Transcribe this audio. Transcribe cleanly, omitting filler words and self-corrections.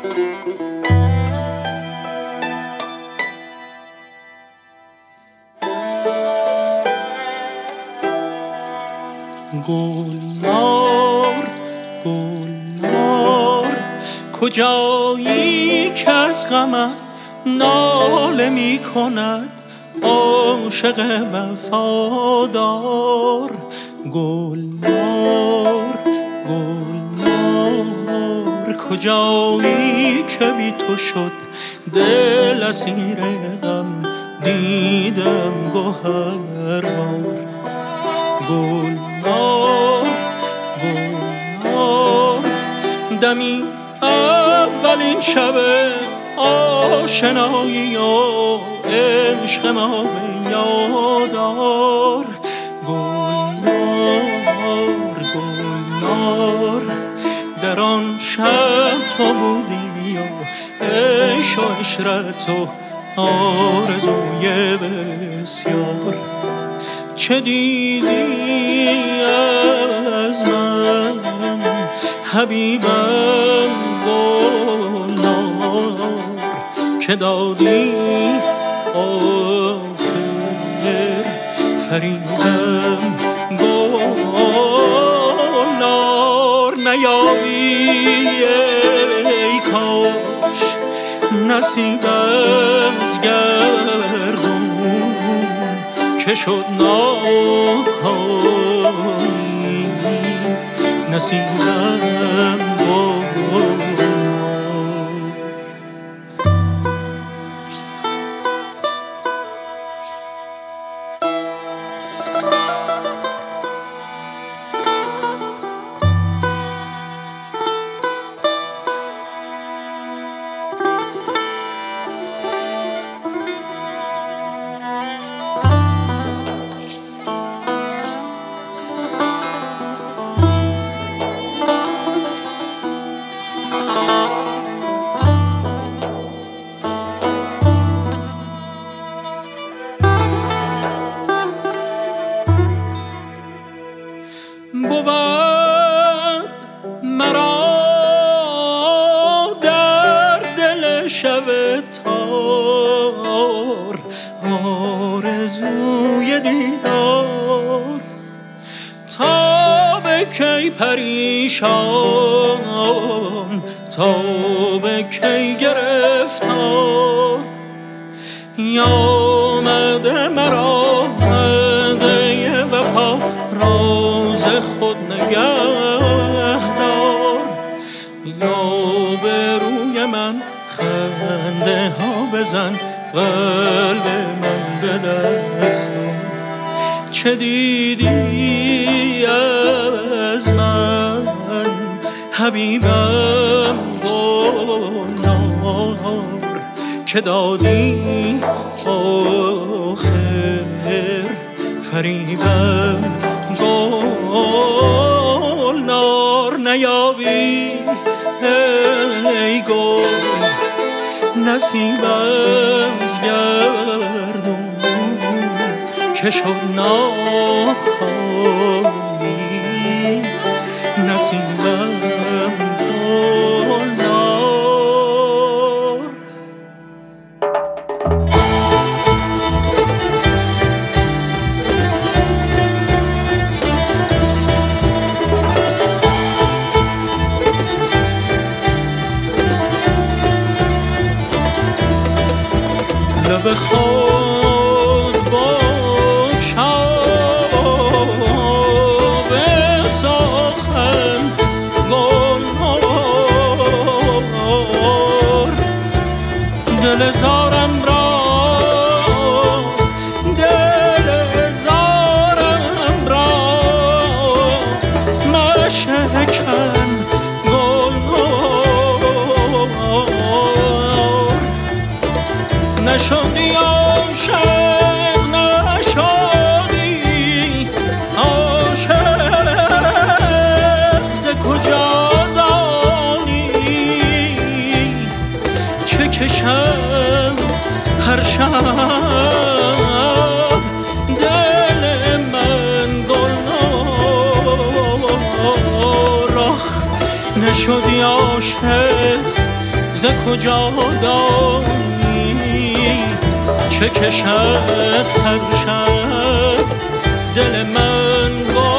گلنار گلنار کجایی که از غمت ناله می کند عاشق وفادار. گلنار گلنار کجایی که بی تو شد دل اسیر غم دیدم گوهربار. گلنار گلنار دمی اولین شب آشنایی و عشق ما به یادار. گلنار گلنار در آن شب تو بودی و عشق و عشرت و آرزوی بسیار. چه دیدی از من حبیبم گلنار که دادی آخر فریدم گلنار. نیابی ای کاش نصیب از گردون که شد ناکامی نصیبم بود مرا در دل شب تار آرزوی دیدار. تا به کی پریشان تا به کی گرفتار. آمده مرا وعده وفا راز خود نگهدار. یا به روی من خنده ها بزن قلب من به دست آر. چه دیدی از من حبیبم گلنار که دادی آخر فریبم گلنار. نیابی ای گل نصیب از گردون که شد ناکامی نصیبم گلنار. لب خود با چاب سخن گلنار. دل زارم را دل زارم را مشکن گلنار. نشدی عاشق نشدی عاشق ز کجا دانی چه کشم هر شب دل من گلنار. آخ نشدی عاشق ز کجا دانی چه کشد هر شب دل من با